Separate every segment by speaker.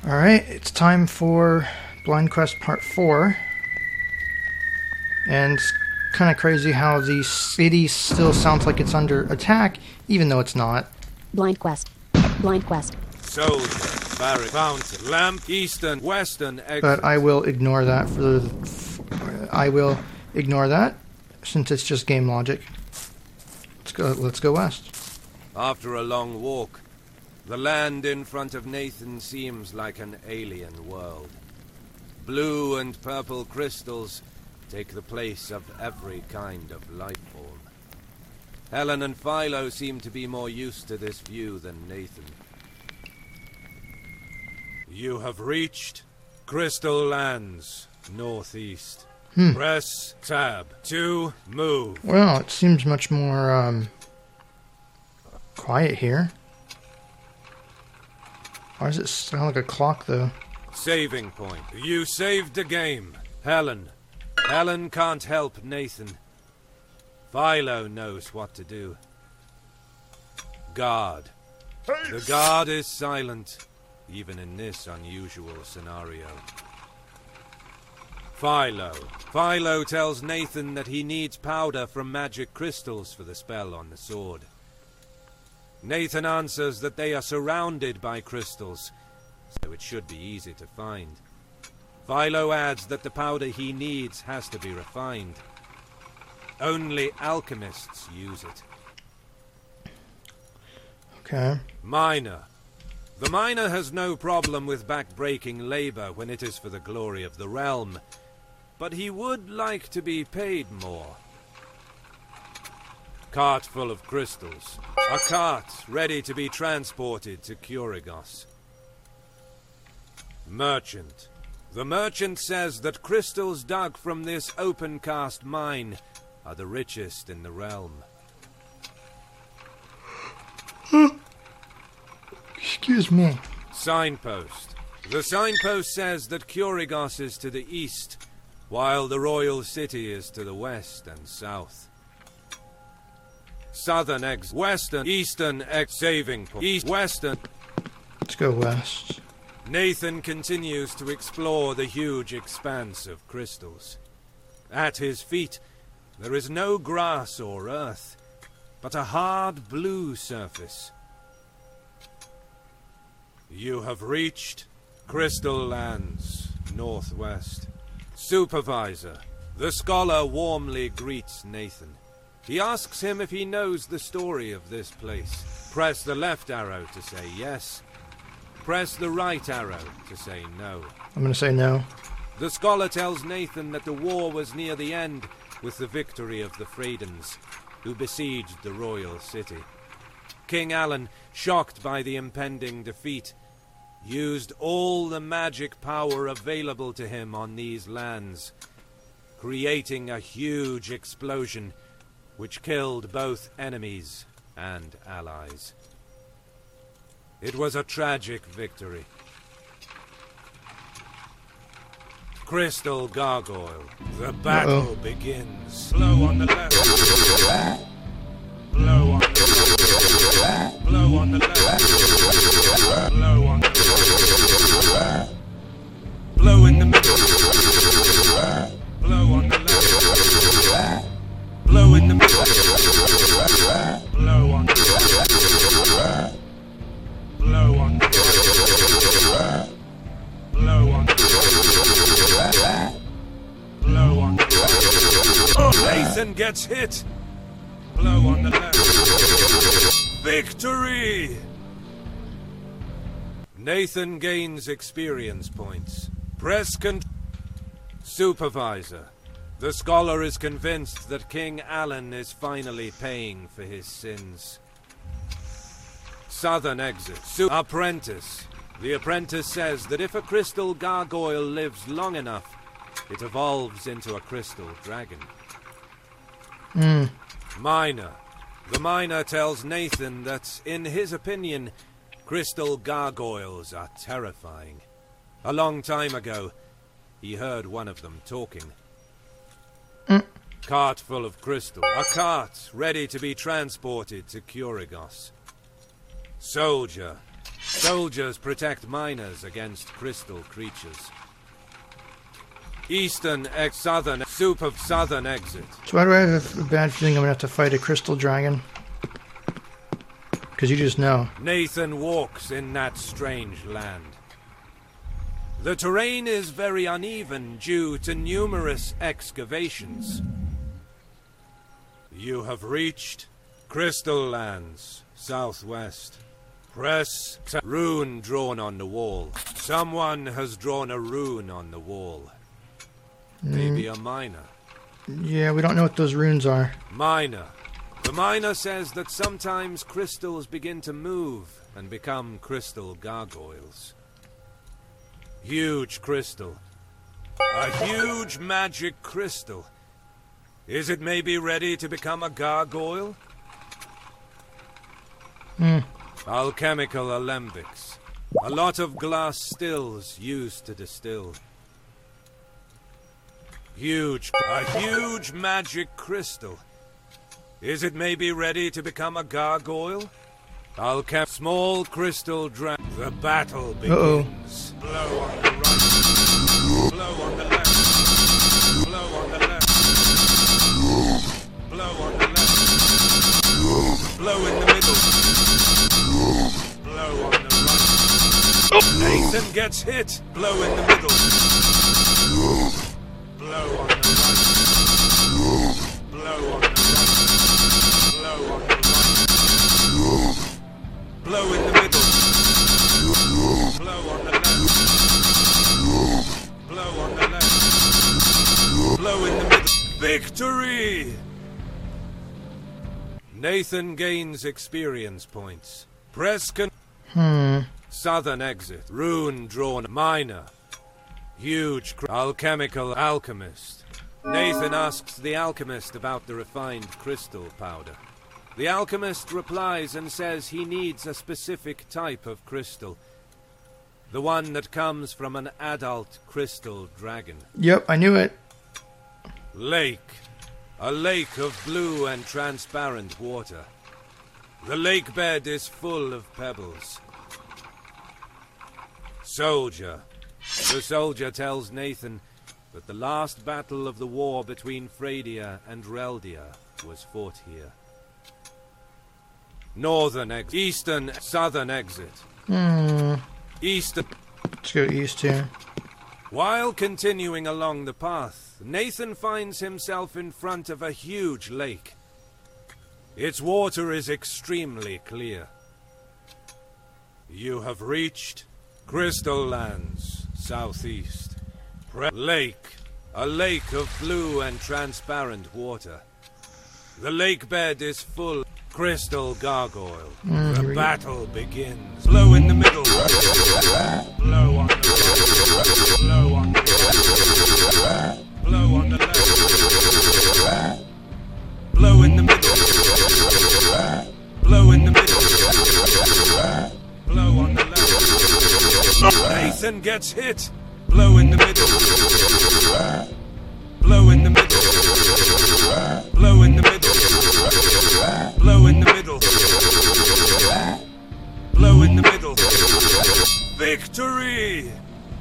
Speaker 1: Alright, it's time for Blind Quest Part 4. And it's kind of crazy how the city still sounds like it's under attack, even though it's not.
Speaker 2: Blind Quest. Blind Quest.
Speaker 3: Soldier, barrack, fountain, lamp, eastern, western, exit.
Speaker 1: But I will ignore that since it's just game logic. Let's go west.
Speaker 3: After a long walk, the land in front of Nathan seems like an alien world. Blue and purple crystals take the place of every kind of life form. Helen and Philo seem to be more used to this view than Nathan. You have reached Crystal Lands, northeast. Press tab to move.
Speaker 1: Well, it seems much more quiet here. Why does it sound like a clock, though?
Speaker 3: Saving point. You saved the game. Helen. Helen can't help Nathan. Philo knows what to do. Guard. The guard is silent, even in this unusual scenario. Philo. Philo tells Nathan that he needs powder from magic crystals for the spell on the sword. Nathan answers that they are surrounded by crystals, so it should be easy to find. Philo adds that the powder he needs has to be refined. Only alchemists use it.
Speaker 1: Okay.
Speaker 3: Miner. The miner has no problem with back-breaking labor when it is for the glory of the realm, but he would like to be paid more. Cart full of crystals. A cart ready to be transported to Kurigos. Merchant. The merchant says that crystals dug from this open-cast mine are the richest in the realm.
Speaker 1: Excuse me.
Speaker 3: Signpost. The signpost says that Kurigos is to the east, while the royal city is to the west and south. Southern exit, western, eastern exit, saving point, east, western.
Speaker 1: Let's go west.
Speaker 3: Nathan continues to explore the huge expanse of crystals. At his feet, there is no grass or earth, but a hard blue surface. You have reached Crystal Lands, northwest. Supervisor. The scholar warmly greets Nathan. He asks him if he knows the story of this place. Press the left arrow to say yes. Press the right arrow to say no.
Speaker 1: I'm going to say no.
Speaker 3: The scholar tells Nathan that the war was near the end with the victory of the Freydens, who besieged the royal city. King Alan, shocked by the impending defeat, used all the magic power available to him on these lands, creating a huge explosion which killed both enemies and allies. It was a tragic victory. Crystal Gargoyle. The battle begins. Blow on the left. Blow on the left. Blow on the left. Blow on the left. Blow in the middle. Blow on the left. Blow in the middle. Blow on the left. Blow on the left. Blow on the left. Blow on the left. Oh, Nathan gets hit. Blow on the left. Victory! Nathan gains experience points. Press Supervisor. The scholar is convinced that King Alan is finally paying for his sins. Southern exit. Apprentice. The apprentice says that if a crystal gargoyle lives long enough, it evolves into a crystal dragon. Miner. The miner tells Nathan that, in his opinion, crystal gargoyles are terrifying. A long time ago, he heard one of them talking. Cart full of crystal. A cart ready to be transported to Kurigos. Soldier. Soldiers protect miners against crystal creatures. Southern exit.
Speaker 1: So why do I have a bad feeling I'm gonna have to fight a crystal dragon? Because you just know.
Speaker 3: Nathan walks in that strange land. The terrain is very uneven due to numerous excavations. You have reached Crystal Lands, southwest. Press rune drawn on the wall. Someone has drawn a rune on the wall. Maybe a miner.
Speaker 1: Yeah, we don't know what those runes are.
Speaker 3: Miner. The miner says that sometimes crystals begin to move and become crystal gargoyles. Huge crystal. A huge magic crystal. Is it maybe ready to become a gargoyle? Alchemical alembics. A lot of glass stills used to distill. A huge magic crystal. Is it maybe ready to become a gargoyle? Small crystal dragon. The battle begins. Blow on the right. Blow on the left. Blow on the left. Blow on the left. Blow in the middle. Blow on the right. Nathan gets hit. Blow in the middle. Blow on the right. Blow on the right. Blow on the right. Blow in the middle. Blow on the left. Blow on the left. Blow in the middle. Victory! Nathan gains experience points. Press Southern exit. Rune drawn. Miner. Huge alchemical alchemist. Nathan asks the alchemist about the refined crystal powder. The alchemist replies and says he needs a specific type of crystal. The one that comes from an adult crystal dragon.
Speaker 1: Yep, I knew it.
Speaker 3: Lake. A lake of blue and transparent water. The lake bed is full of pebbles. Soldier. The soldier tells Nathan that the last battle of the war between Fredia and Reldia was fought here. Northern exit. Southern exit. Eastern.
Speaker 1: Let's go east here.
Speaker 3: While continuing along the path, Nathan finds himself in front of a huge lake. Its water is extremely clear. You have reached Crystal Lands, southeast. Lake. A lake of blue and transparent water. The lake bed is full. Crystal gargoyle. The battle begins. Blow in the middle. Blow on the right. Blow on the right. Blow on the left. Blow in the middle. Blow in the middle. Blow on the left. Nathan gets hit. Blow in the middle. Blow in the middle. Blow in the middle. Blow in the middle. Blow in the middle. Victory!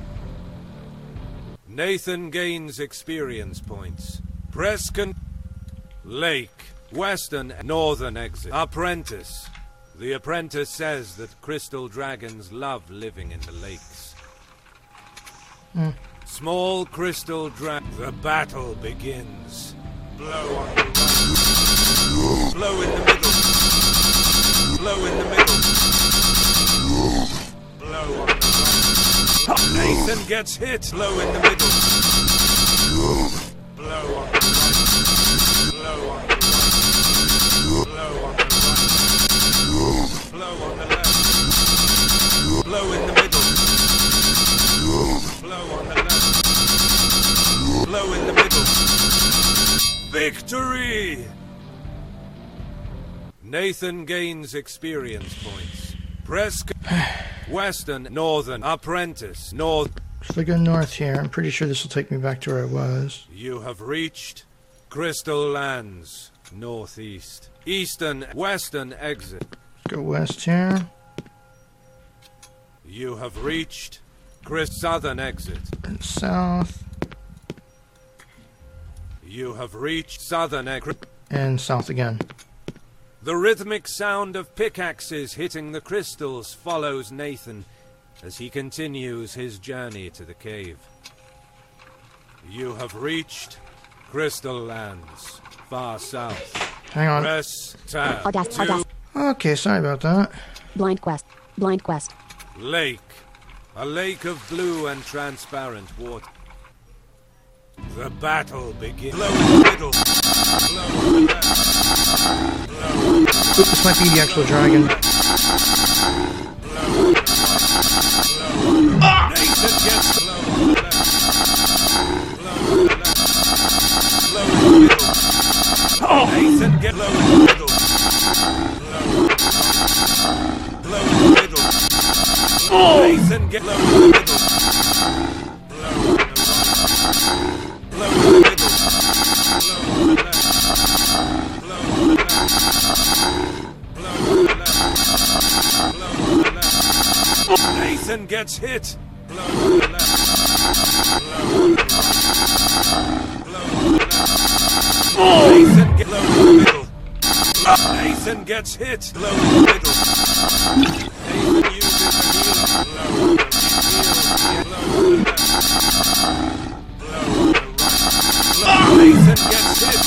Speaker 3: Nathan gains experience points. Press Lake. Western northern exit. Apprentice. The apprentice says that crystal dragons love living in the lakes. Small crystal dragon. The battle begins. Blow on the right. Blow in the middle. Blow in the middle. Blow on the right. Nathan gets hit. Blow in the middle. Blow on the right. Blow on the right. Blow on the right. Blow on the left. Blow in the middle. Blow on the left. Blow in the middle. Victory! Nathan gains experience points. Press Western, Northern, Apprentice, North.
Speaker 1: So I go north here. I'm pretty sure this will take me back to where I was.
Speaker 3: You have reached Crystal Lands, Northeast. Eastern, Western exit.
Speaker 1: Let's go west here.
Speaker 3: You have reached southern exit.
Speaker 1: And south.
Speaker 3: You have reached southern exit.
Speaker 1: And south again.
Speaker 3: The rhythmic sound of pickaxes hitting the crystals follows Nathan as he continues his journey to the cave. You have reached Crystal Lands, far south.
Speaker 1: Hang on.
Speaker 3: Press tab.
Speaker 2: Audacity.
Speaker 1: Okay, sorry about that.
Speaker 2: Blind quest. Blind quest.
Speaker 3: Lake. A lake of blue and transparent water. The battle begins. Blow in the middle. Blow in the left. Blow in the right.
Speaker 1: Oop, this might be the actual dragon.
Speaker 3: Blow in the right. Nathan gets blow in the left. Blow in the left. Blow in the middle. Nathan gets blow in the middle. Blow in the middle. Nathan get blow in the middle. Blow in the right. Blow in the middle. Blow in the left. Blow in the left. Blow in the left. Blow in the left. Nathan gets hit. Blow in the left. Blow in the right. Blow in the left. Nathan get blow in the middle. Nathan gets hit. Blow in the middle. Nathan uses a healing blow. He heals the blow in the left. Blow in the right. Nathan gets hit.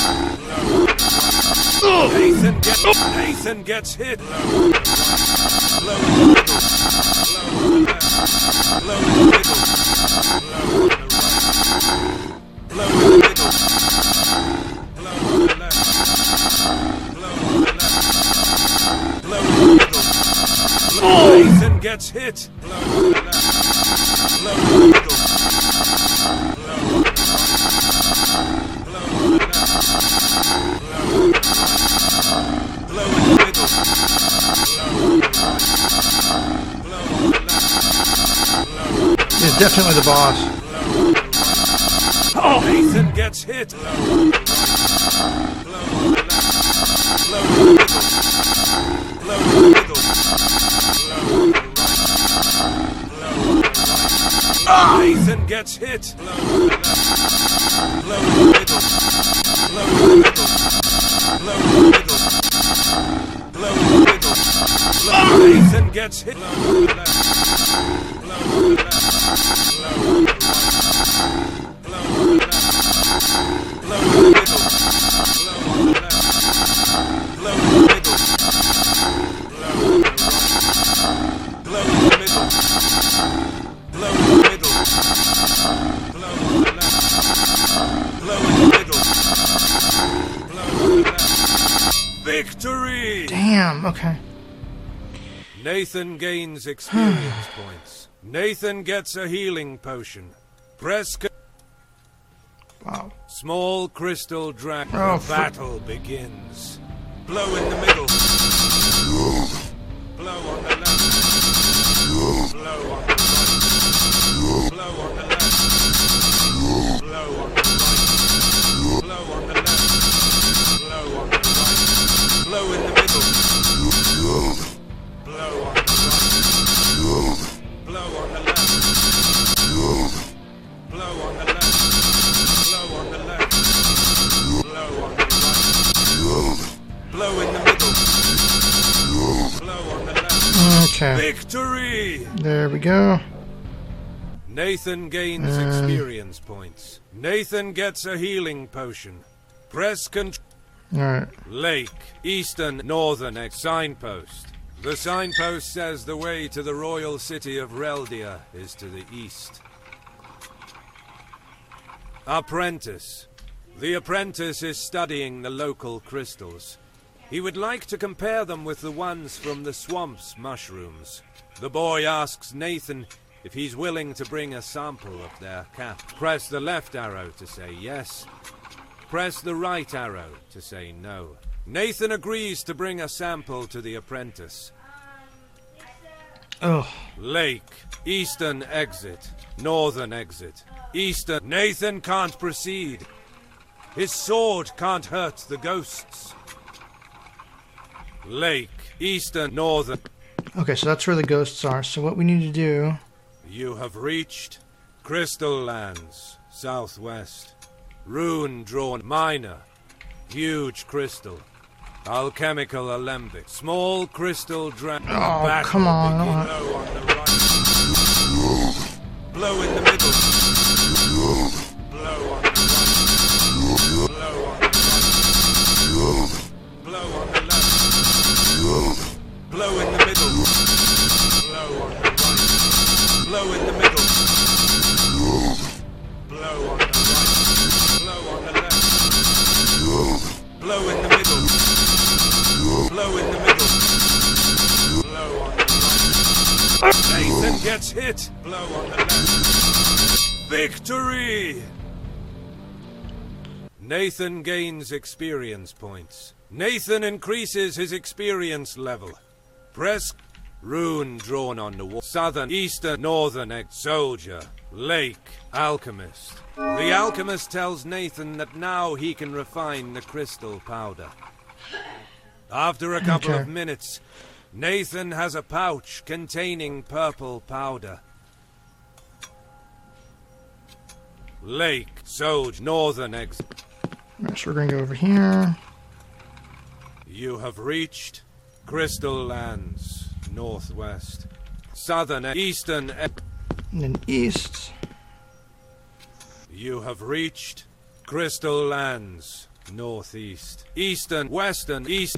Speaker 3: Nathan gets hit. Blow in the middle. Blow in the left. Blow in the middle. Blow in the right. Blow in the middle. Blow in the left. Blow in the left. Blow in the middle. Nathan gets hit. Blow in the left. Blow in the middle. Blow in the right. Blow in the left. Blow in the right. Blow in the middle. Blow in the right. Blow in the left. Blow in the right.
Speaker 1: He's definitely the boss.
Speaker 3: Blow in the right. Nathan gets hit. Blow in the right. Blow in the left. Blow in the middle. Blow in the middle. Blow in the right. Blow in the right. Nathan gets hit. Blow in the left. Blow in the middle. Blow in the middle. Blow in the middle. Blow in the middle. Nathan gets hit. Blow in the left. Blow in the left. Blow in the right. Blow in the left. Blow in the middle. Blow in the left. Blow in the middle. Blow in the right. Blow in the middle. Blow in the middle. Blow in the left. Blow in the middle. Blow in the left. Victory!
Speaker 1: Damn, okay.
Speaker 3: Nathan gains experience points. Nathan gets a healing potion. Press
Speaker 1: Wow.
Speaker 3: small crystal dragon.
Speaker 1: Oh,
Speaker 3: The battle begins. Blow in the middle. Blow on the left. Blow on the right. Blow on the left. Blow on the right. Blow on the left. Blow on the right. Blow in the middle. Blow on the right. Blow on the left. Blow on the left. Blow on the left. Blow on the right. Blow in the middle. Blow on the left.
Speaker 1: Okay.
Speaker 3: Victory!
Speaker 1: There we go.
Speaker 3: Nathan gains experience points. Nathan gets a healing potion. Press control.
Speaker 1: Alright.
Speaker 3: Lake, eastern, northern signpost. The signpost says the way to the royal city of Reldia is to the east. Apprentice. The apprentice is studying the local crystals. He would like to compare them with the ones from the swamp's mushrooms. The boy asks Nathan if he's willing to bring a sample of their cap. Press the left arrow to say yes. Press the right arrow to say no. Nathan agrees to bring a sample to the apprentice.
Speaker 1: Oh.
Speaker 3: Lake, eastern exit, northern exit, eastern. Nathan can't proceed. His sword can't hurt the ghosts. Lake, eastern, northern.
Speaker 1: Okay, so that's where the ghosts are. So what we need to do...
Speaker 3: You have reached Crystal Lands, southwest. Rune drawn minor. Huge crystal. Alchemical alembic. Small crystal dragon.
Speaker 1: Oh, come on.
Speaker 3: Blow on the right. Blow in the middle. Blow on the right. Blow on the right. Blow on the left. Blow in the middle. Blow on the right. Blow in the middle. Blow on the right. Blow on the left. Blow in the middle. Blow in the middle. Blow on the right. Nathan gets hit. Blow on the left. Victory! Nathan gains experience points. Nathan increases his experience level. Press rune drawn on the wall. Southern, eastern, northern, soldier, lake, alchemist. The alchemist tells Nathan that now he can refine the crystal powder. After a couple of minutes, Nathan has a pouch containing purple powder. Lake, soldier, northern exit.
Speaker 1: Right, so we're going to go over here.
Speaker 3: You have reached Crystal Lands, northwest. Southern, eastern,
Speaker 1: And then east.
Speaker 3: You have reached Crystal Lands, northeast. Eastern, western, east.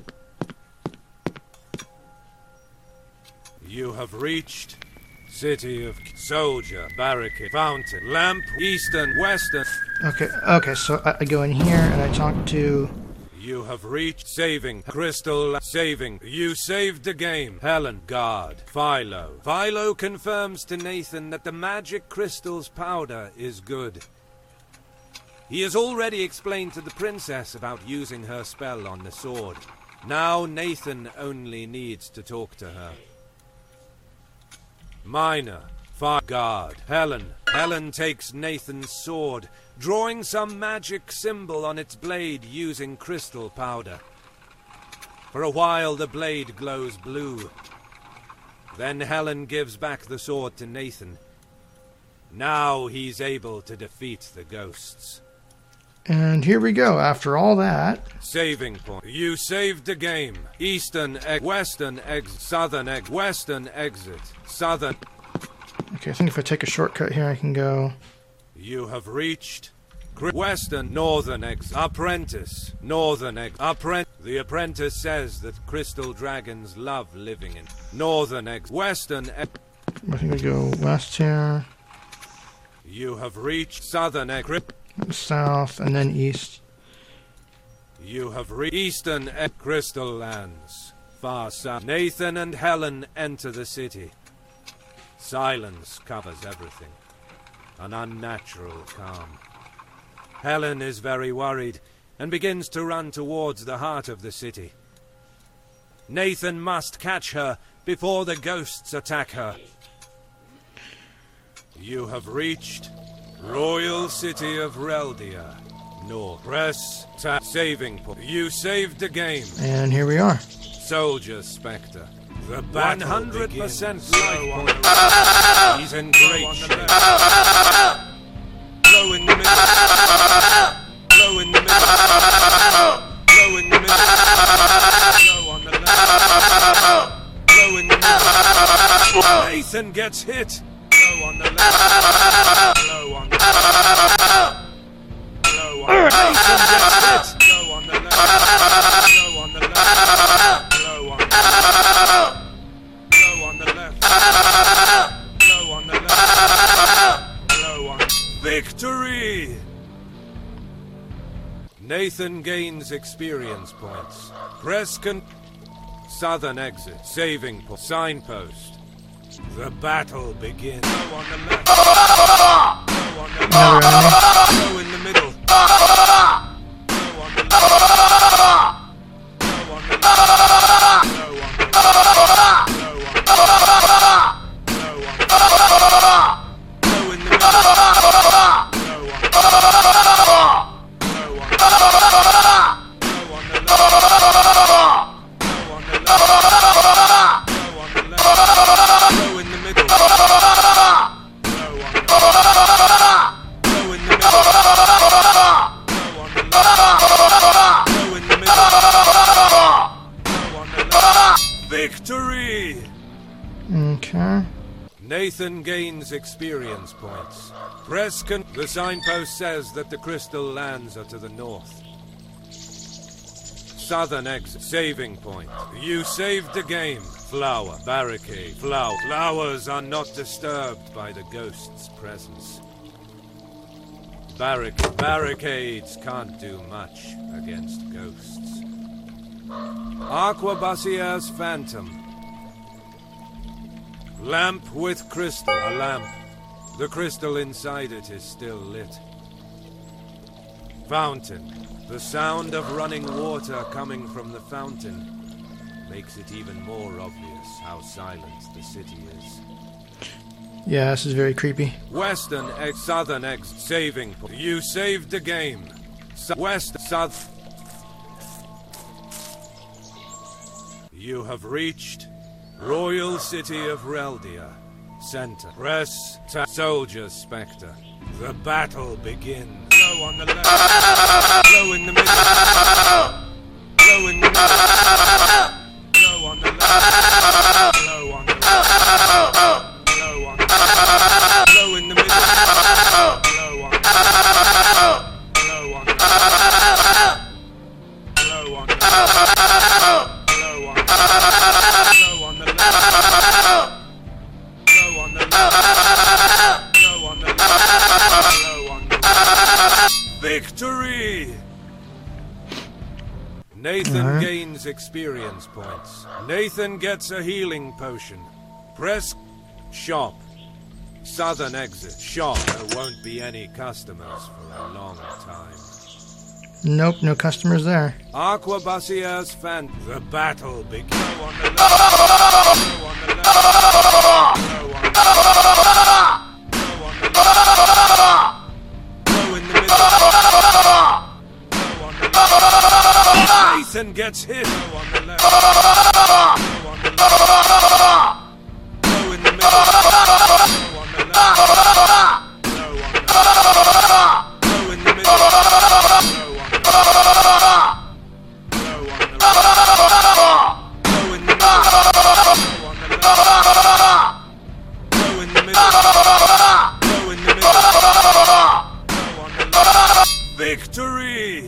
Speaker 3: You have reached City of Soldier, Barricade, Fountain, Lamp, Eastern, Western.
Speaker 1: Okay, so I go in here and I talk to...
Speaker 3: You have reached saving, Crystal, saving. You saved the game. Helen, guard, Philo. Philo confirms to Nathan that the magic crystal's powder is good. He has already explained to the princess about using her spell on the sword. Now Nathan only needs to talk to her. Minor, guard, Helen. Helen takes Nathan's sword, drawing some magic symbol on its blade using crystal powder. For a while the blade glows blue. Then Helen gives back the sword to Nathan. Now he's able to defeat the ghosts.
Speaker 1: And here we go, after all that.
Speaker 3: Saving point. You saved the game. Eastern exit, western exit, southern exit, western exit, southern.
Speaker 1: Okay, I think if I take a shortcut here, I can go...
Speaker 3: You have reached western, northern exit, apprentice, northern exit, apprentice. The apprentice says that crystal dragons love living in northern exit, western exit.
Speaker 1: I think I go west here,
Speaker 3: You have reached southern exit.
Speaker 1: south, and then east.
Speaker 3: You have reached eastern Crystal Lands, far south. Nathan and Helen enter the city. Silence covers everything. An unnatural calm. Helen is very worried and begins to run towards the heart of the city. Nathan must catch her before the ghosts attack her. You have reached Royal City of Reldia. North. Press saving point. You saved the game.
Speaker 1: And here we are.
Speaker 3: Soldier Spectre. The 100% life point. He's in great shape. Blow in the middle. Blow in the middle. Blow in the middle. Blow on the left. Blow in the middle. Nathan gets hit. Blow on the left. Blow on the left. Blow on the left. Nathan gets hit. Blow on the left. Blow on the left. Blow on the left. Blow on the left. Blow on the left. Blow on. Victory! Nathan gains experience points. Press southern exit. Saving point. Signpost. The battle begins. Blow on the left. Blow on the
Speaker 1: Another enemy.
Speaker 3: left. Blow in the middle. Blow on the left. Blow on the left. Blow on the left. Blow on the left. Blow on the left. Blow in the middle. Blow on the left. Blow on the left. Blow on the left. Blow on the left. Blow on the left.
Speaker 1: Okay.
Speaker 3: Nathan gains experience points. The signpost says that the crystal lands are to the north. Southern exit. Saving point. You saved the game. Flower. Barricade. Flower. Flowers are not disturbed by the ghost's presence. Barricades can't do much against ghosts. Aquabasier's Phantom. Lamp with crystal. A lamp. The crystal inside it is still lit. Fountain. The sound of running water coming from the fountain makes it even more obvious how silent the city is.
Speaker 1: Yeah, this is very creepy.
Speaker 3: Southern exit. Saving point. You saved the game. South. You have reached Royal City of Reldia. Center. Soldier Spectre. The battle begins. Blow on the left. Blow in the middle. Blow in the middle. Blow on the left. Blow on the left. Blow on the left. Blow in the middle. Blow on the left. Blow on the left. Blow on the left. Blow on the left. Blow on the left. Blow on the left. Victory! Nathan gains experience points. Nathan gets a healing potion. Press shop. Southern exit. Shop. There won't be any customers for a long time.
Speaker 1: Nope, no customers there.
Speaker 3: Aquabasier's Phantom. The battle begins. Blow on the left. Blow on the left. Blow on the left. Blow on the left. Blow in the middle. Blow on the left. Nathan gets hit. Blow on the left. Blow on the left. Blow in the middle. Blow on the left. Blow on the left. Blow in the middle. Victory!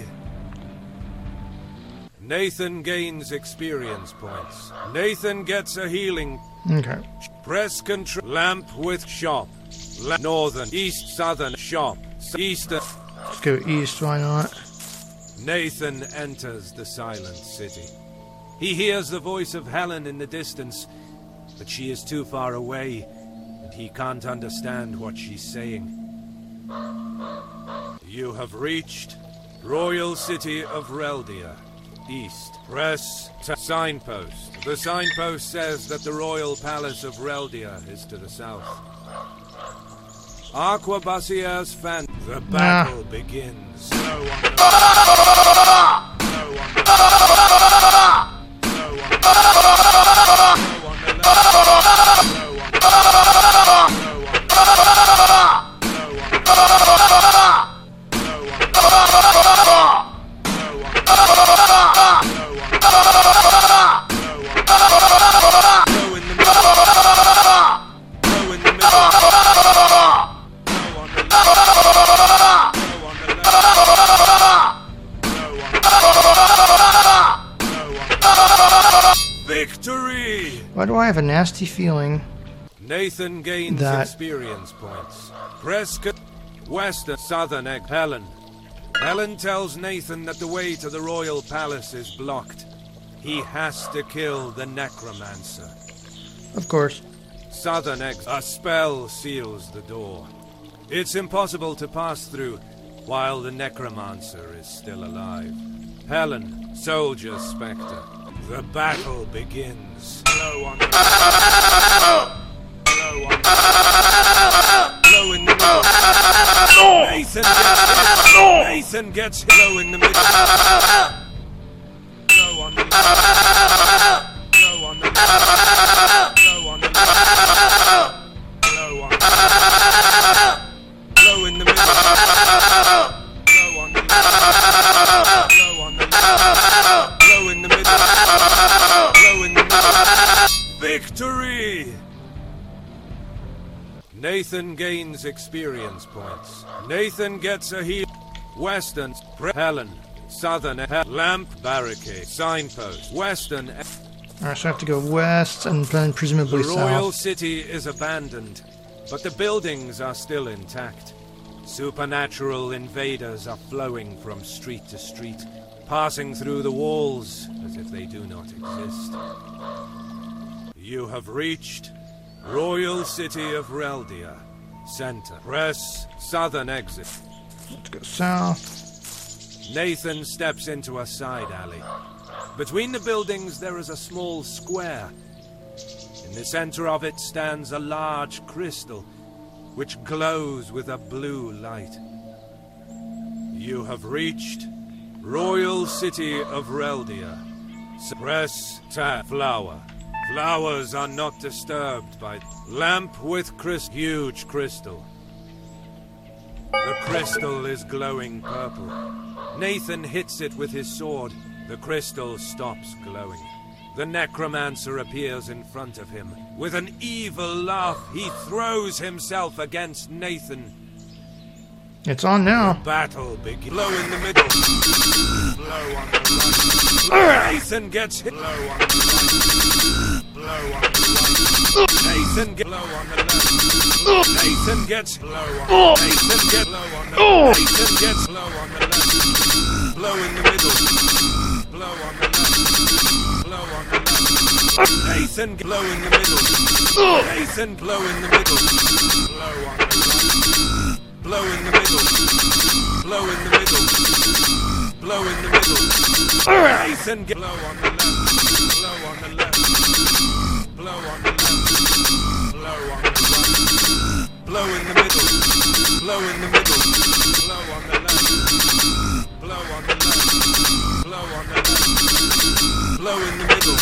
Speaker 3: Nathan gains experience points. Nathan gets a healing.
Speaker 1: Okay.
Speaker 3: Press control. Lamp with shop. Northern, east, southern, shop. Eastern.
Speaker 1: Let's go east, why not?
Speaker 3: Nathan enters the silent city. He hears the voice of Helen in the distance, but she is too far away, and he can't understand what she's saying. You have reached Royal City of Reldia. East. Press signpost. The signpost says that the Royal Palace of Reldia is to the south. Aquabasier's Phantom. The battle begins. Blow on the left. Blow on the left. Blow on the left. Blow on the left. Blow on the left. Blow on the left. Blow on the left. Victory!
Speaker 1: Why do I have a nasty feeling
Speaker 3: Nathan gains experience points. Prescott, Western, Southern Egg. Helen. Helen tells Nathan that the way to the royal palace is blocked. He has to kill the necromancer.
Speaker 1: Of course.
Speaker 3: Southern Egg. A spell seals the door. It's impossible to pass through while the necromancer is still alive. Helen, Soldier Spectre. The battle begins. Blow on the blow on the blow in the middle. Nathan gets hit. Blow in the middle. Blow on the left. Blow on the left. Blow on the left. Blow on the left. Blow in the middle. Blow on the left. Blow on the left. Blow in the middle. Blow in the middle. Victory! Nathan gains experience points. Nathan gets a heal. Western, Helen. Southern, lamp, barricade, signpost. Western.
Speaker 1: Alright, so I have to go west and then presumably
Speaker 3: The royal
Speaker 1: south.
Speaker 3: city is abandoned, but the buildings are still intact. Supernatural invaders are flowing from street to street, passing through the walls as if they do not exist. You have reached Royal City of Reldia. Center. Press southern exit.
Speaker 1: Let's go south.
Speaker 3: Nathan steps into a side alley. Between the buildings there is a small square. In the center of it stands a large crystal, which glows with a blue light. You have reached Royal City of Reldia. Press tab. Flower. Flowers are not disturbed by lamp with huge crystal. The crystal is glowing purple. Nathan hits it with his sword. The crystal stops glowing. The necromancer appears in front of him. With an evil laugh, he throws himself against Nathan.
Speaker 1: It's on now.
Speaker 3: Battle begins. Blow in the middle. Blow on the right. Nathan gets hit. Blow on the right. Blow on the right. Nathan gets blow on the left. Nathan gets blow on. Nathan gets blow on the left. Nathan gets blow on the left. Blow in the middle. Blow on the left. Blow on the left. Nathan blow in the middle. Nathan blow in the middle. Blow on the right. Blow in the middle. Blow in the middle. Blow in the middle. Nathan get blow on the left. Blow on the left. Blow on the left. Blow on the right. Blow in the middle. Blow in the middle. Blow on the left. Blow on the left. Blow on the left. Blow in the middle.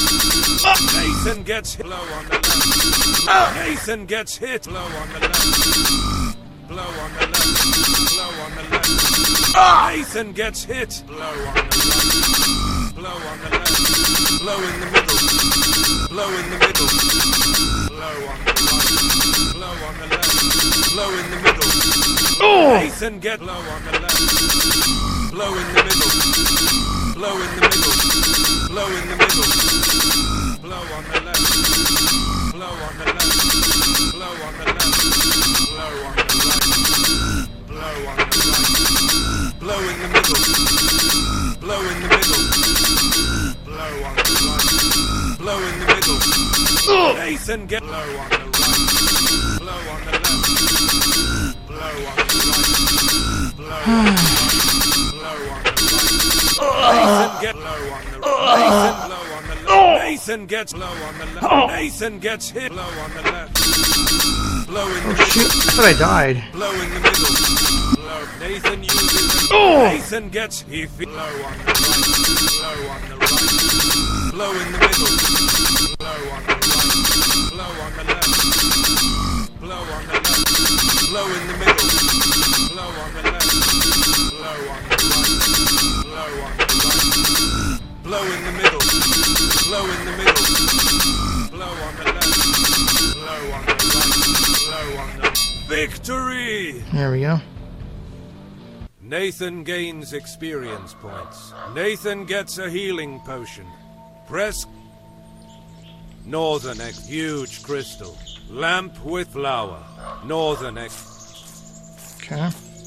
Speaker 3: Nathan gets hit. Blow on the left. Nathan gets hit. Blow on the left. Blow on the left. Blow on the left. Nathan gets hit. Blow on the right. Blow on the left. Blow in the middle. Blow in the middle. Blow on the right. Blow on the left. Blow in the middle. Nathan get blow on the left. Blow in the middle. Blow in the middle. Blow in the middle. Blow on the left. Blow on the left. Blow on the left. Blow on the right. Blow on the right. Blow in the middle. Blow in the middle. Blow on the right. Blow in the middle. Nathan get blow on the right. Blow on the left. Blow on the right. Blow on the right. Blow on the right. Nathan get blow on the right. Nathan blow on the left. Nathan gets blow on the left. Nathan gets hit. Blow on the left. Blow in the middle.
Speaker 1: Shoot, I thought I died.
Speaker 3: Blow in the middle. Blow. Nathan uses the Nathan gets he blow on the right. Blow on the right. Blow in the middle. Blow on the right. Blow on the left. Blow on the left. Blow in the middle. Blow on the left. Blow on the right. Blow on the right. Blow in the middle. Blow in the middle. Blow on the left. Blow on the right. Blow on the victory!
Speaker 1: There we go.
Speaker 3: Nathan gains experience points. Nathan gets a healing potion. Press Northern X. Huge crystal. Lamp with flower. Northern X.
Speaker 1: Okay.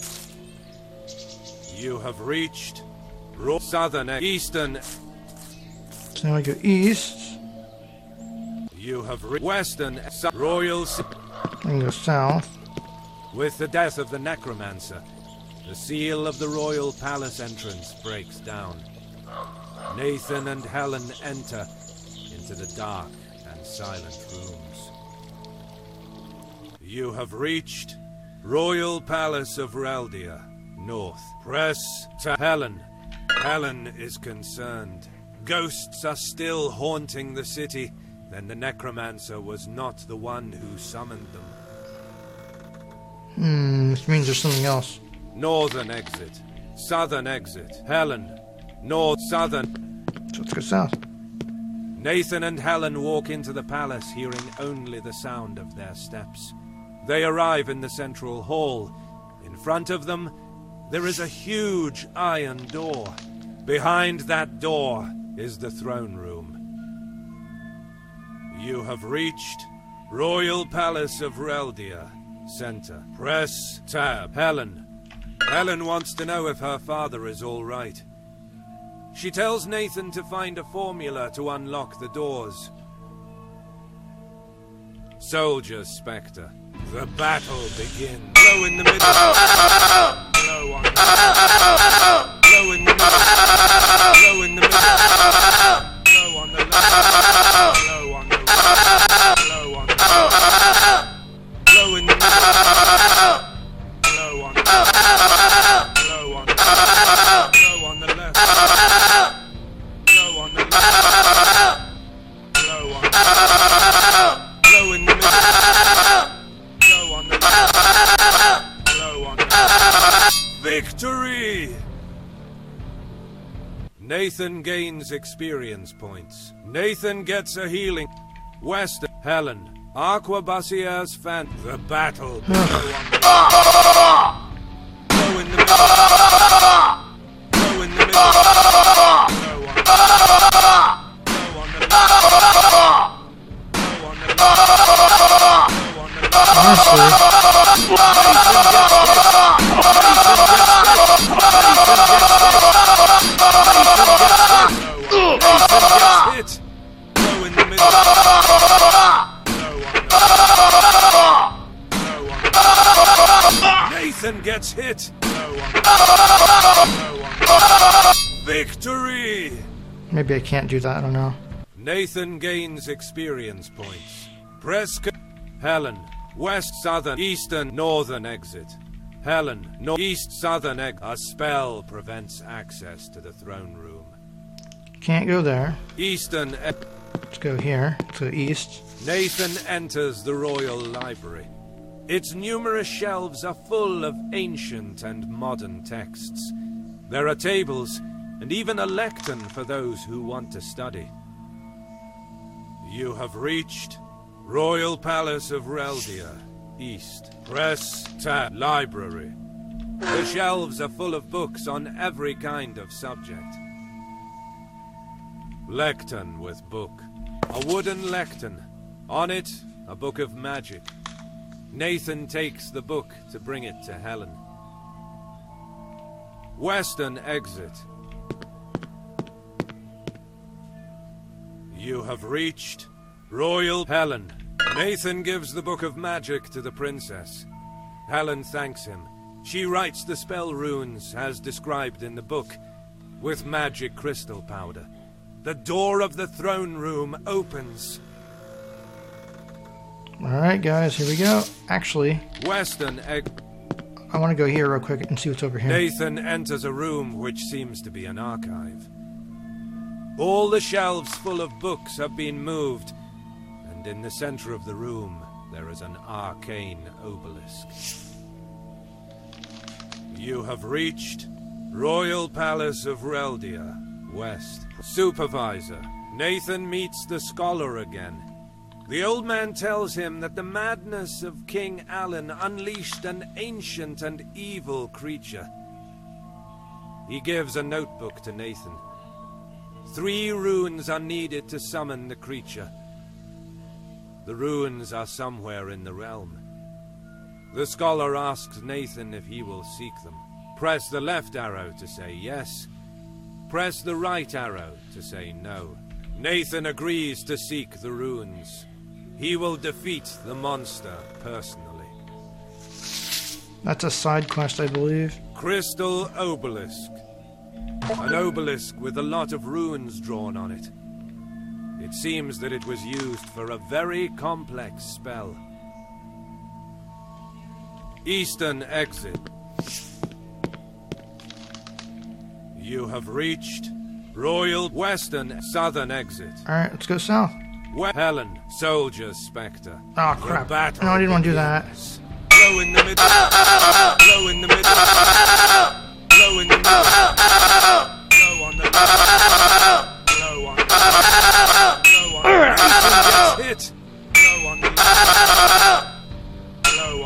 Speaker 3: You have reached Southern X. Eastern.
Speaker 1: So now I go east.
Speaker 3: You have Western Royal City.
Speaker 1: I can go south.
Speaker 3: With the death of the necromancer, the seal of the royal palace entrance breaks down. Nathan and Helen enter into the dark and silent rooms. You have reached Royal Palace of Reldia, north. Press to Helen. Helen is concerned. Ghosts are still haunting the city. Then the necromancer was not the one who summoned them.
Speaker 1: This means there's something else.
Speaker 3: Northern exit. Southern exit. Helen. North, southern.
Speaker 1: So let's go south.
Speaker 3: Nathan and Helen walk into the palace, hearing only the sound of their steps. They arrive in the central hall. In front of them, there is a huge iron door. Behind that door is the throne room. You have reached Royal Palace of Reldia. Center. Press tab. Helen. Helen wants to know if her father is all right. She tells Nathan to find a formula to unlock the doors. Soldier Spectre. The battle begins. Blow in the middle. Blow on the left. Blow in the middle. Blow in the middle. Blow on the left. Blow on the right. Blow on the left. Blow in the middle. Blow on the left. Blow on the left. Blow on the left. Blow on the left. Blow on the left. Blow in the middle. Blow on the left. Blow on the left. Victory! Nathan gains experience points. Nathan gets a healing. Western. Helen. Aquabusier's fan. The battle. Blow in the middle. Blow in the middle. Blow on the left. Blow on the left. Blow on the left. Blow on the Nathan gets hit. Blow in the middle. Nathan gets hit. Victory!
Speaker 1: Maybe I can't do that, I don't know.
Speaker 3: Nathan gains experience points. Press Helen. West, southern, eastern, northern exit. Helen. East, southern exit. A spell prevents access to the throne room.
Speaker 1: Can't go there.
Speaker 3: Eastern
Speaker 1: Let's go here, to the east.
Speaker 3: Nathan enters the royal library. Its numerous shelves are full of ancient and modern texts. There are tables and even a lectern for those who want to study. You have reached Royal Palace of Reldia, East. Press tab. Library. The shelves are full of books on every kind of subject. Lectern with book. A wooden lectern. On it, a book of magic. Nathan takes the book to bring it to Helen. Western exit. You have reached Royal Helen. Nathan gives the book of magic to the princess. Helen thanks him. She writes the spell runes as described in the book, with magic crystal powder. The door of the throne room opens.
Speaker 1: Alright guys, here we go. Actually,
Speaker 3: Western
Speaker 1: I want to go here real quick and see what's over here.
Speaker 3: Nathan enters a room which seems to be an archive. All the shelves full of books have been moved, and in the center of the room there is an arcane obelisk. You have reached Royal Palace of Reldia, West. Supervisor. Nathan meets the scholar again. The old man tells him that the madness of King Alan unleashed an ancient and evil creature. He gives a notebook to Nathan. 3 runes are needed to summon the creature. The runes are somewhere in the realm. The scholar asks Nathan if he will seek them. Press the left arrow to say yes. Press the right arrow to say no. Nathan agrees to seek the runes. He will defeat the monster personally.
Speaker 1: That's a side quest, I believe.
Speaker 3: Crystal Obelisk. An obelisk with a lot of runes drawn on it. It seems that it was used for a very complex spell. Eastern exit. You have reached Royal Western Southern exit.
Speaker 1: Alright, let's go south.
Speaker 3: Helen, Soldier Spectre.
Speaker 1: Oh crap.
Speaker 3: The battle
Speaker 1: No, I didn't want to do that.
Speaker 3: begins. Blow in the middle. Blow in the middle. Blow in the middle. Blow on the left. Blow on the left. Blow on the left. Nathan gets hit. Blow on the left. Blow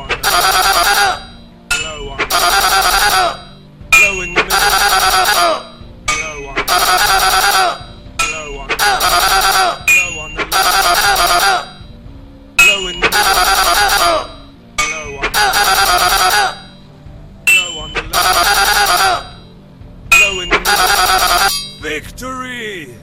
Speaker 3: Victory!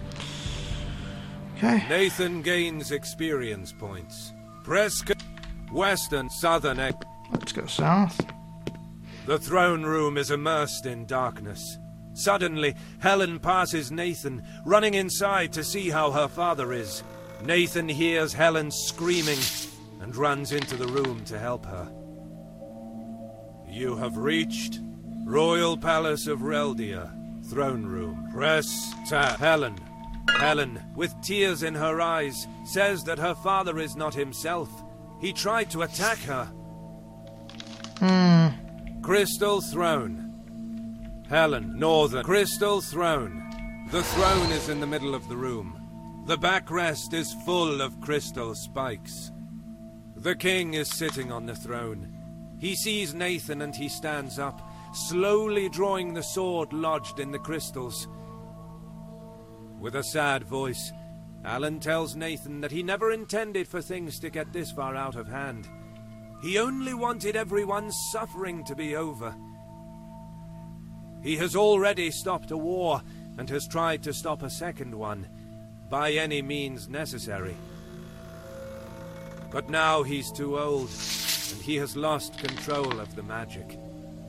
Speaker 1: Okay.
Speaker 3: Nathan gains experience points. Press western, southern.
Speaker 1: Let's go south.
Speaker 3: The throne room is immersed in darkness. Suddenly, Helen passes Nathan, running inside to see how her father is. Nathan hears Helen screaming and runs into the room to help her. You have reached Royal Palace of Reldia, throne room. Press tab. Helen, with tears in her eyes, says that her father is not himself. He tried to attack her. Crystal Throne. Helen, northern. Crystal Throne. The throne is in the middle of the room. The backrest is full of crystal spikes. The king is sitting on the throne. He sees Nathan and he stands up, slowly drawing the sword lodged in the crystals. With a sad voice, Alan tells Nathan that he never intended for things to get this far out of hand. He only wanted everyone's suffering to be over. He has already stopped a war and has tried to stop a second one, by any means necessary. But now he's too old, and he has lost control of the magic.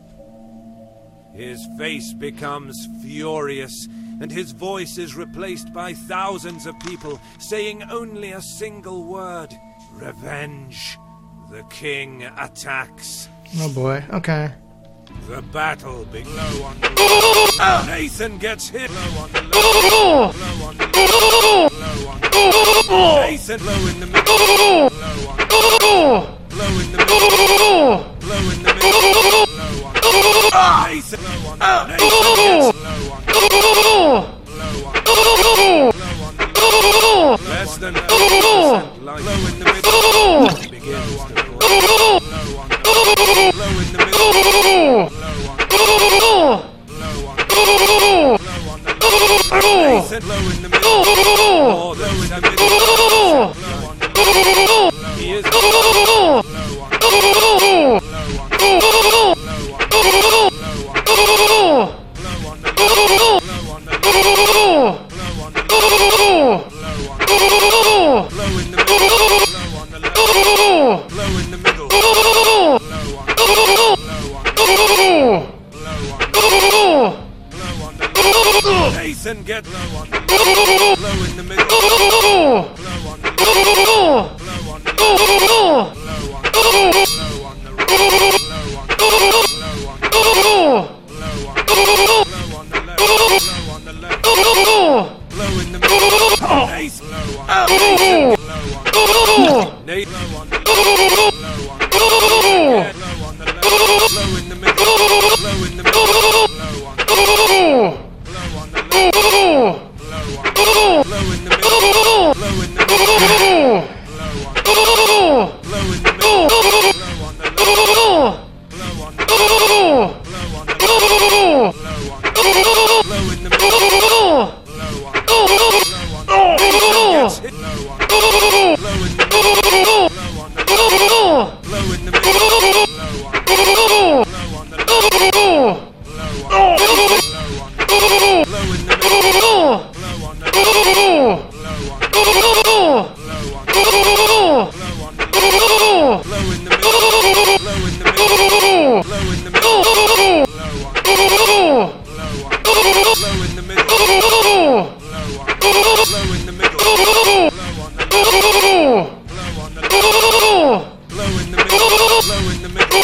Speaker 3: His face becomes furious, and his voice is replaced by thousands of people saying only a single word: revenge. The king attacks.
Speaker 1: Oh boy, okay.
Speaker 3: The battle begins. Blow on the Nathan gets hit. Blow on the blow on the blow on the Nathan, blow in the middle. Blow on the blow in the middle. Blow in the middle. Blow on the Nathan, blow on the Nathan gets blow on the blow on the blow on the less than 30% light. Blow in the middle. Begins to blow on the blow in the middle. Nathan, blow in the middle. Oh, blow in the middle. Blow on the middle. He is blow on the blow on the blow on the blow on the blow on the blow in the middle. Blow on the left. Blow in the middle. Blow on the blow on the Nathan get blow on the blow in the middle. Blow on the blow on the blow on the blow on the blow on the blow on the blow on the blow on the left. Blow on the left. Blow in the middle. Nathan blow on the Nathan blow on the blow on the blow on the left. Blow in the middle. Blow in the middle. Blow on the blow on the left. Blow in the middle. Blow in the middle. Blow on blow in the middle. Blow on the left. Blow on the blow on the blow on blow in the middle. Blow on gets hit. Blow on blow in the middle. Blow on the blow in the middle. Blow on blow on the blow on blow on blow in the middle. Blow on the blow on blow on blow on blow in the middle. Blow in the middle. Blow in the middle. Blow on blow in the middle. Blow on blow in the middle. Blow on the blow on the blow in the middle. Blow in the middle.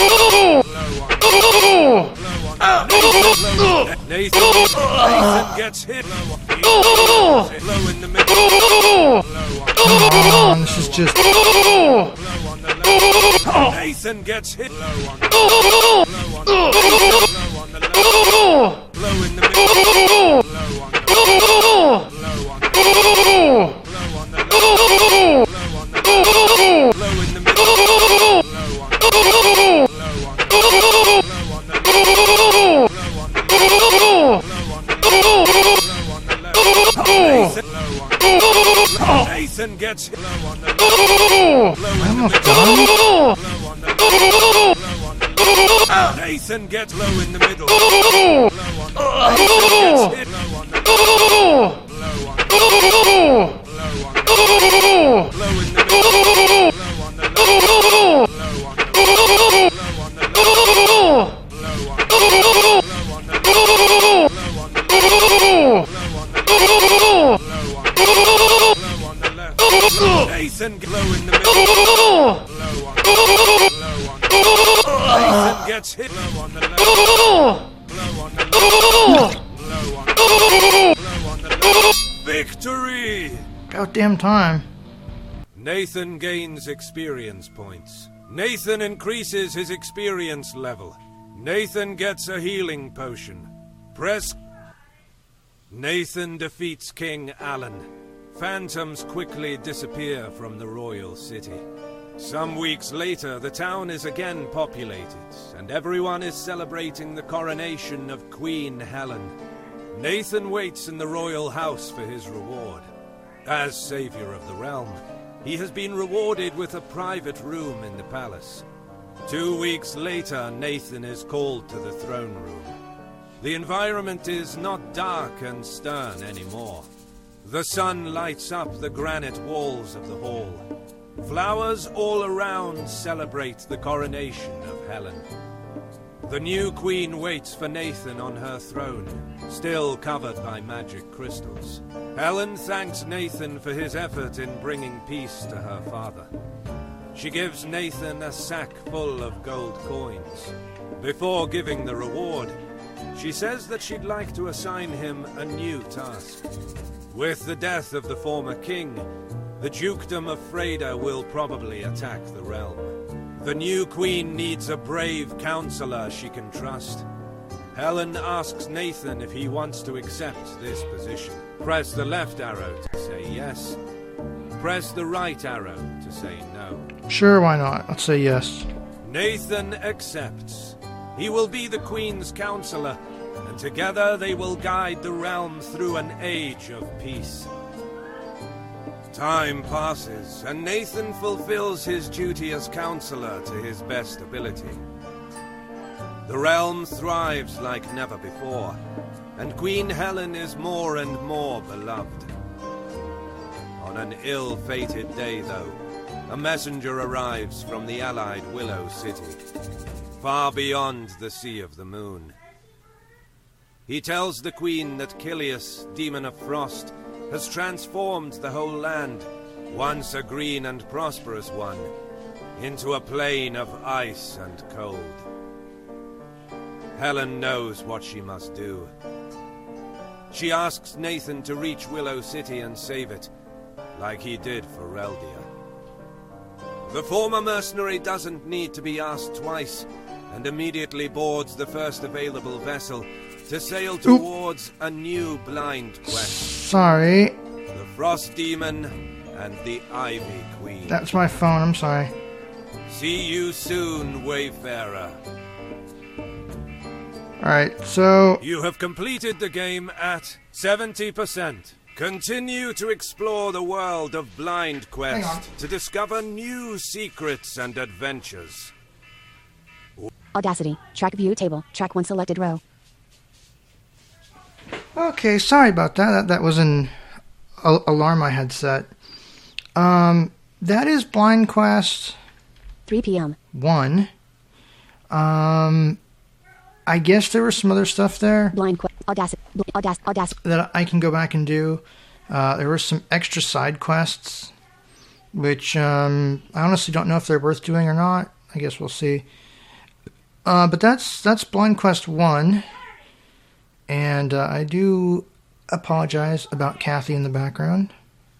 Speaker 3: Blow on Nathan gets hit. Blow in the middle.
Speaker 1: Come on, this is just...
Speaker 3: Blow on the left. Nathan gets hit. Blow on the blow on the blow on the left. Blow in the middle. Blow on the blow on the blow on the left. Blow on the blow in the middle. Blow on the blow on the blow on the blow on the blow on the blow on the left. Nathan gets hit. Blow on the blow in the middle. Blow on the blow on the Nathan gets low in the middle. Blow on the Nathan gets hit. Blow on the blow on the blow in the middle. Blow on the blow on the blow on the blow on the blow on the blow on the blow on the left. Nathan blow in the middle. Blow on the blow on the Nathan gets hit. Blow on the left. Blow on the left. Blow on the left. Victory!
Speaker 1: About damn time.
Speaker 3: Nathan gains experience points. Nathan increases his experience level. Nathan gets a healing potion. Press. Nathan defeats King Alan. Phantoms quickly disappear from the royal city. Some weeks later, the town is again populated, and everyone is celebrating the coronation of Queen Helen. Nathan waits in the royal house for his reward. As savior of the realm, he has been rewarded with a private room in the palace. 2 weeks later, Nathan is called to the throne room. The environment is not dark and stern anymore. The sun lights up the granite walls of the hall. Flowers all around celebrate the coronation of Helen. The new queen waits for Nathan on her throne, still covered by magic crystals. Helen thanks Nathan for his effort in bringing peace to her father. She gives Nathan a sack full of gold coins. Before giving the reward, she says that she'd like to assign him a new task. With the death of the former king, the dukedom of Freda will probably attack the realm. The new queen needs a brave counselor she can trust. Helen asks Nathan if he wants to accept this position. Press the left arrow to say yes. Press the right arrow to say no.
Speaker 1: Sure, why not? Let's say yes.
Speaker 3: Nathan accepts. He will be the queen's counselor, and together they will guide the realm through an age of peace. Time passes, and Nathan fulfills his duty as counselor to his best ability. The realm thrives like never before, and Queen Helen is more and more beloved. On an ill-fated day, though, a messenger arrives from the allied Willow City, far beyond the Sea of the Moon. He tells the Queen that Kilius, Demon of Frost, has transformed the whole land, once a green and prosperous one, into a plain of ice and cold. Helen knows what she must do. She asks Nathan to reach Willow City and save it, like he did for Reldia. The former mercenary doesn't need to be asked twice, and immediately boards the first available vessel to sail towards a new blind quest.
Speaker 1: Sorry.
Speaker 3: The Frost Demon and the Ivy Queen.
Speaker 1: That's my phone, I'm sorry.
Speaker 3: See you soon, Wayfarer.
Speaker 1: Alright, so...
Speaker 3: You have completed the game at 70%. Continue to explore the world of Blind Quest to discover new secrets and adventures.
Speaker 2: Audacity. Track view table. Track 1 selected row.
Speaker 1: Okay, sorry about that. That was an alarm I had set. That is Blind Quest
Speaker 2: 3 p.m.
Speaker 1: 1. I guess there was some other stuff there
Speaker 2: Blind Quest. Audacity.
Speaker 1: that I can go back and do. There were some extra side quests, which I honestly don't know if they're worth doing or not. I guess we'll see. But that's Blind Quest 1. And I do apologize about Kathy in the background.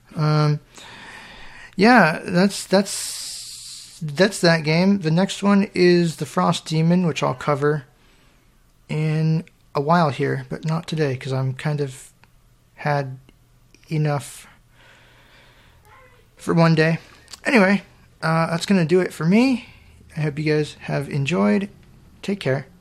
Speaker 1: Yeah, that's that game. The next one is the Frost Demon, which I'll cover in a while here, but not today, because I'm kind of had enough for one day. Anyway, that's going to do it for me. I hope you guys have enjoyed. Take care.